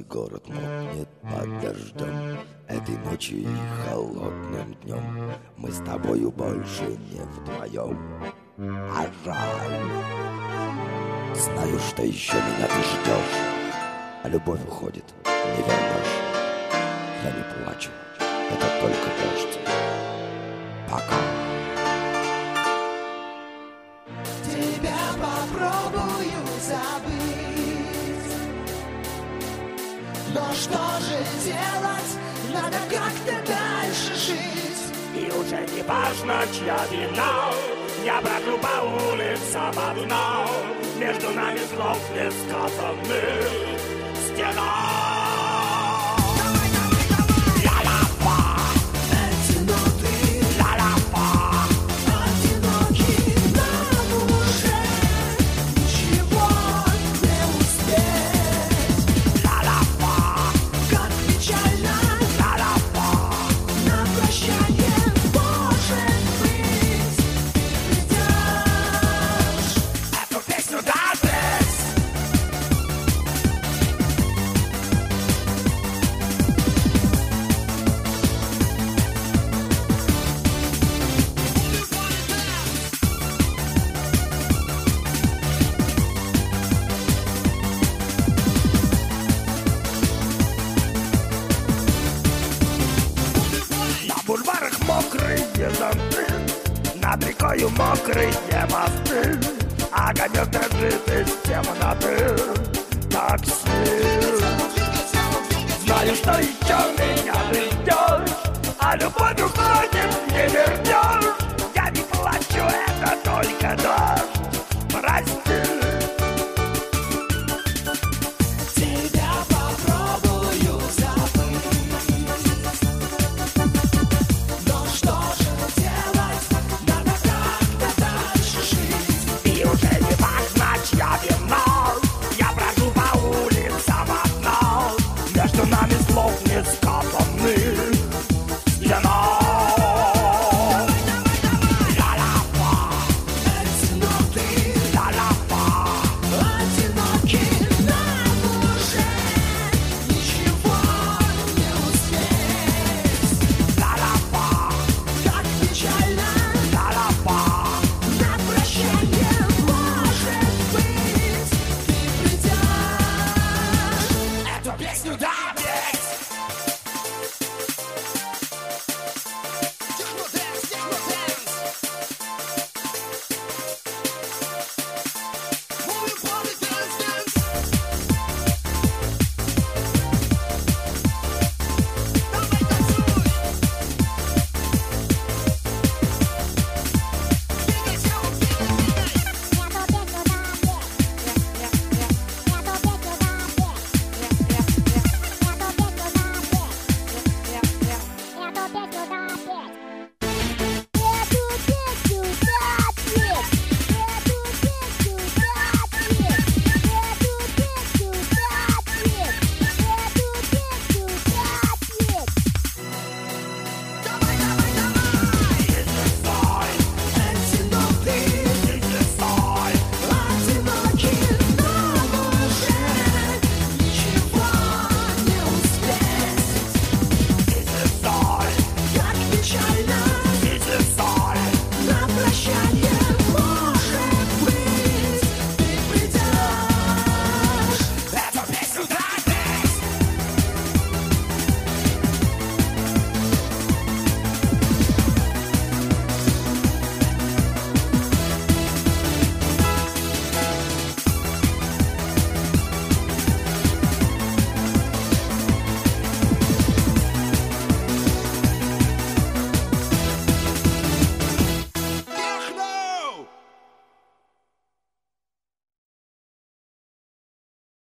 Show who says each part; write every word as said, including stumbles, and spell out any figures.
Speaker 1: город мокнет под дождем. Этой ночью и холодным днем мы с тобою больше не вдвоем. А жаль. Знаю, что еще меня ты ждешь, а любовь уходит, не вернешь. Я не плачу, это только дождь. Пока.
Speaker 2: Тебя попробую забыть, но что же делать? Надо как-то дальше жить.
Speaker 3: И уже не важно, чья вина. Я брожу по улицам одна. Между нами хлопнет сказанных стена. Мокрые зонты, над рекою мокрые мосты, огонек дрожит из темноты такси. Знаю, что еще меня ты ждешь, а любовь уходит, не вернешь.